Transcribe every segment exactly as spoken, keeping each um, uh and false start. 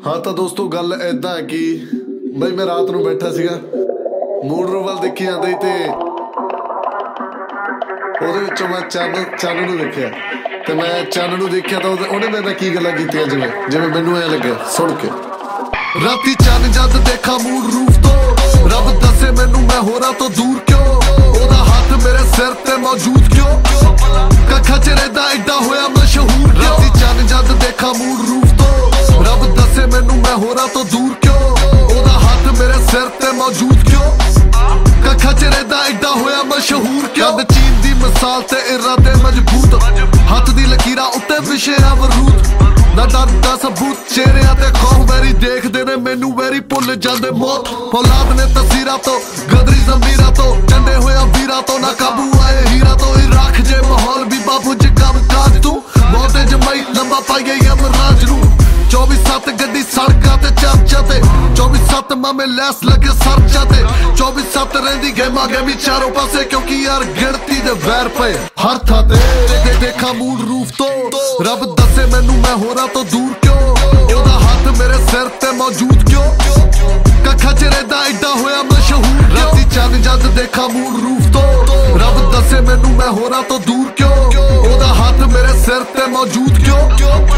हाँ तो दोस्तों गल ऐदा है कि बई मैं रात नूं बैठा सीगा मूड रू वल देखी जांदा ते ਉਹਦੇ ਵਿੱਚੋਂ मैं चंन चंन ਨੂੰ ਦੇਖਿਆ ਤੇ मैं चंन ਨੂੰ ਦੇਖਿਆ ਤਾਂ ਉਹਨੇ ਮੇਰੇ ਨਾਲ ਕੀ ਗੱਲਾਂ ਕੀਤੀਆਂ ਜਿਵੇਂ ਜਿਵੇਂ ਮੈਨੂੰ ਐ ਲੱਗਿਆ ਸੁਣ ਕੇ ਰਾਤੀ ਚੰਨ ਜਦ ਦੇਖਾ ਮੂਡ ਰੂਫ ਤੋਂ ਰੱਬ ਦੱਸੇ ਮੈਨੂੰ ਮੈਂ ਹੋਰਾਂ ਤੋਂ ਦੂਰ ਕਿਉਂ ਉਹਦਾ ਹੱਥ ਮੇਰੇ ਸਿਰ ਤੇ ਮੌਜੂਦ ਕਿਉਂ ਕੱਖਾਂ ਚ ਰਹਿੰਦਾ ਏਡਾ ਹੋਇਆ ਮਸ਼ਹੂਰ ਕਿਉਂ ਰਾਤੀ ਚੰਨ ਜਦ ਦੇਖਾ ਮੂਡ ਰੂਫ ਤੋਂ ਰੱਬ ਦੱਸੇ ਮੈਨੂੰ ਮੈਂ ਹੋਰਾਂ ਤੋਂ ਦੂਰ ਕਿਉਂ ਉਹਦਾ ਹੱਥ ਮੇਰੇ ਸਿਰ ਤੇ ਮੌਜੂਦ ਕਿਉਂ ਕੱਖਾਂ ਚ ਰਹਿੰਦਾ ਏਡਾ ਹੋਇਆ ਮਸ਼ਹੂਰ ਕਿਉਂ ਕਦ ਚੀਨ ਦੀ ਮਿਸਾਲ ਤੇ ਇਰਾਦੇ ਮਜ਼ਬੂਤ ਹੱਥ ਦੀ ਲਕੀਰਾਂ ਉੱਤੇ ਵਿਸ਼ਿਆ ਵਰੂਦ ਨਾ ਡਰ ਦਾ ਸਬੂਤ ਚਿਹਰਿਆਂ ਤੇ ਖੌਫ ਵੈਰੀ ਦੇਖਦੇ ਨੇ ਮੈਨੂੰ ਵੈਰੀ ਭੁੱਲ ਜਾਂਦੇ ਮੌਤ ਔਲਾਦ ਨੇ ਤਸਵੀਰਾਂ ਤੋਂ ਗਦਰੀ ਜ਼ਮੀਰਾਂ ਤੋਂ ਚੰਡੇ ਹੋਇਆ ਵੀਰਾਂ ਤੋਂ ਨਾ ਕਾਬੂ ਆਏ ਹੀਰਾ ਤੋਂ ਹੀ ਰੱਖ ਜੇ ਮਾਹੌਲ ਵੀ ਬਾਬੂ ਚ ਕੰਮ ਕਾਜ ਤੂੰ ਬਹੁਤੇ ਜਮਾਈ ਲੰਬਾ ਪਾਈ ਅਮਰਾਜ ਨੂੰ ਚੌਵੀ ਸੱਤ ਗੱਡੀ ਸੜਕਾਂ ਤੇ ਚਰਚਾ ਤੇ ਚੌਵੀ ਸੱਤ ਮਾਮੇ ਲੈਸ ਲੱਗੇ ਸਰਚਾ ਤੇ ਚੌਵੀ ਸੱਤ ਰਹਿੰਦੀ ਗੇਮਾ ਗੇਮੀ ਚਾਰੋਂ ਪਾਸੇ ਕਿਉਂਕਿ ਯਾਰ ਗਿਣਤੀ ਦੇ ਵੈਰ ਪਏ ਹਰ ਥਾਂ ਤੇ ਦੇਖਾਂ ਮੂਡ ਰੂਫ ਤੋਂ ਰੱਬ ਦੱਸੇ ਮੈਨੂੰ ਮੈਂ ਹੋਰਾਂ ਤੋਂ ਦੂਰ ਕਿਉਂ ਉਹਦਾ ਹੱਥ ਮੇਰੇ ਸਿਰ ਤੇ ਮੌਜੂਦ ਕਿਉਂ ਕੱਖਾਂ ਚ ਰਹਿੰਦਾ ਏਡਾ ਹੋਇਆ ਮਸ਼ਹੂਰ ਰਾਤੀ ਚੰਨ ਜਦ ਦੇਖਾਂ ਮੂਡ ਰੂਫ ਤੋਂ ਰੱਬ ਦੱਸੇ ਮੈਨੂੰ ਮੈਂ ਹੋਰਾਂ ਤੋਂ ਦੂਰ ਕਿਉਂ ਉਹਦਾ ਹੱਥ ਮੇਰੇ ਸਿਰ ਤੇ ਮੌਜੂਦ ਕਿਉਂ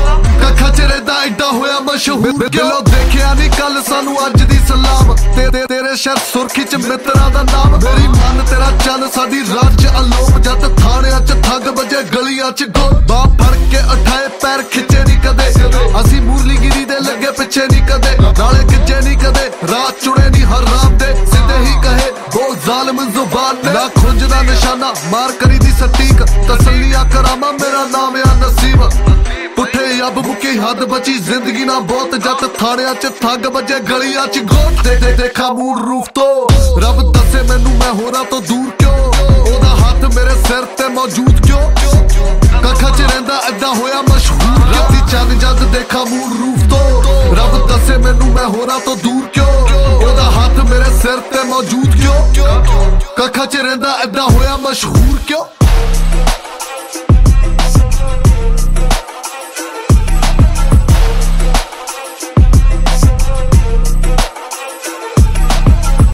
ਕੱਖਾਂ ਚ ਰਹਿੰਦਾ ਏਡਾ ਹੋਇਆ ਮਸ਼ਹੂਰ ਕਿਉਂ ਦੇਖਿਆ ਨਹੀਂ ਕੱਲ ਸਾਨੂੰ ਅੱਜ ਦੀ ਸਲਾਮ ਤੇ ਤੇਰੇ ਸ਼ਰ ਸੁਰਖੀ ਚ ਮਿੱਤਰਾਂ ਦਾ ਨਾਮ ਮੇਰੀ ਮਨ ਤੇਰਾ ਚੰਨ ਸਾਡੀ ਰਾਤ ਚ ਅਲੋਪ ਜਦ ਥਾਣਿਆਂ ਚ ਠੱਗ ਵਜੇ ਗਲੀਆਂ ਚ ਗੋਲ ਬਾਹ ਫੜ ਕੇ ਉਠਾਏ ਪੈਰ ਖਿੱਚੇ ਨਹੀਂ ਕਦੇ ਅਸੀਂ ਮੂਰਲੀ ਗਿਰੀ ਦੇ ਲੱਗੇ ਪਿੱਛੇ ਨਹੀਂ ਕਦੇ ਨਾਲੇ ਕਿੱਜੇ ਨਹੀਂ ਕਦੇ ਰਾਤ ਚੁੜੇ ਨਹੀਂ ਹਰ ਰਾਤ ਦੇ ਸਿੱਧੇ ਹੀ ਕਹੇ ਬੋਲ ਜ਼ਾਲਮ ਜ਼ੁਬਾਨ ਨੇ ਨਾ ਖੁੰਝ ਦਾ ਨਿਸ਼ਾਨਾ ਮਾਰ ਕਰੀ ਦੀ ਸਟੀਕ ਤਸੱਲੀਆਂ ਕਰਾਮਾ ਮੇਰਾ ਨਾਮ ਆ ਨਸੀਬ ਪੁੱਠੇ ਅੱਬ ਮੁੱਕੀ ਹੱਦ ਬਚੀ ਜ਼ਿੰਦਗੀ ਨਾ ਬਹੁਤ ਜੱਟ ਥਾਣਿਆਂ ਚ ਠੱਗ ਵੱਜੇ ਗਲੀਆਂ ਚ ਗੋਟ ਦੇ ਦੇਖਾ ਮੂਡ ਰੂਫ ਤੋਂ ਰੱਬ ਦੱਸੇ ਮੈਨੂੰ ਮੈਂ ਹੋਰਾਂ ਤੋਂ ਦੂਰ ਕਿਉਂ ਉਹਦਾ ਹੱਥ ਮੇਰੇ ਸਿਰ ਤੇ ਮੌਜੂਦ ਕਿਉਂ ਕੱਖਾਂ ਚ ਰਹਿੰਦਾ ਏਦਾਂ ਹੋਇਆ ਮਸ਼ਹੂਰ ਰਾਤੀ ਚੰਨ ਜਦ ਦੇਖਾ ਮੂਡ ਰੂਫ ਤੋਂ ਰੱਬ ਦੱਸੇ ਮੈਨੂੰ ਮੈਂ ਹੋਰਾਂ ਤੋਂ ਦੂਰ ਕਿਉਂ ਉਹਦਾ ਹੱਥ ਮੇਰੇ ਸਿਰ ਤੇ ਮੌਜੂਦ ਕਿਉਂ ਕੱਖਾਂ ਚ ਰਹਿੰਦਾ ਏਦਾਂ ਹੋਇਆ ਮਸ਼ਹੂਰ ਕਿਉਂ